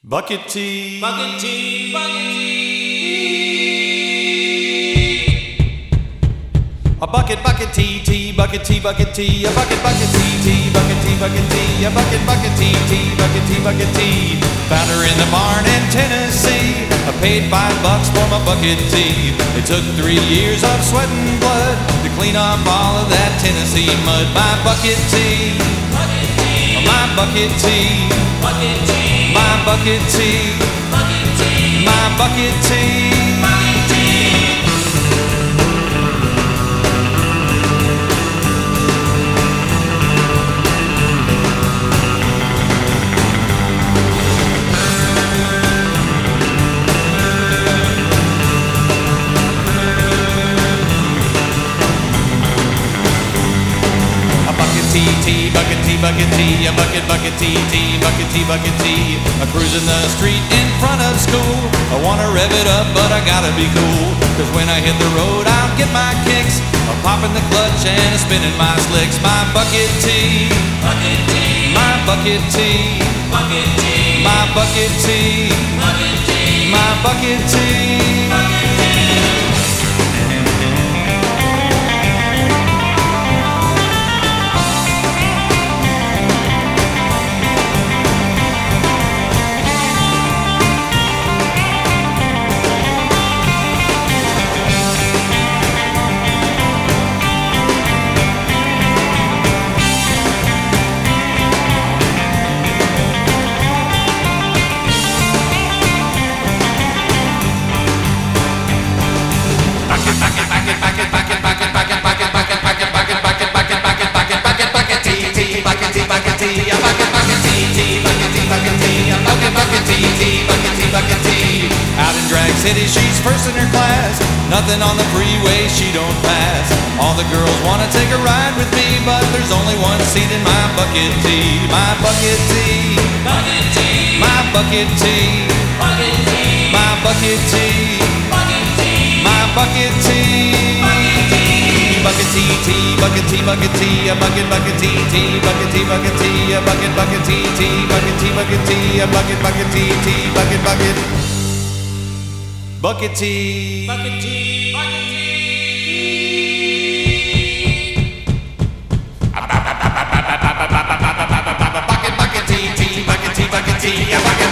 Bucket tea. Bucket tea. Bucket tea. A bucket tea, bucket tea, bucket tea, a bucket tea, bucket tea, bucket tea, a bucket tea, bucket tea, bucket tea. Found her in the barn in Tennessee. I paid $5 for my bucket tea. It took 3 years of sweat and blood to clean up all of that Tennessee mud. My bucket tea, my bucket tea, my bucket tea, my bucket tea. Bucket tea, bucket tea, a bucket tea, bucket tea, bucket tea. I'm cruising the street in front of school. I wanna rev it up, but I gotta be cool. Cause when I hit the road, I'll get my kicks. I'm popping the clutch and spinning my slicks. My bucket tea, my bucket tea, my bucket tea, my bucket tea. Out in Drag City, she's first in her class. Nothing on the freeway she don't pass. All the girls wanna take a ride with me, but there's only one seat in my bucket tea. My bucket tea, my bucket tea, my bucket tea, my bucket tea. Bucket tea, bucket tea, bucket tea, a bucket tea, bucket tea, bucket tea, a bucket tea, bucket tea, a bucket tea, bucket bucket tea. Bucket tea. Bucket tea. Bucket tea, bucket tea, bucket tea, bucket tea,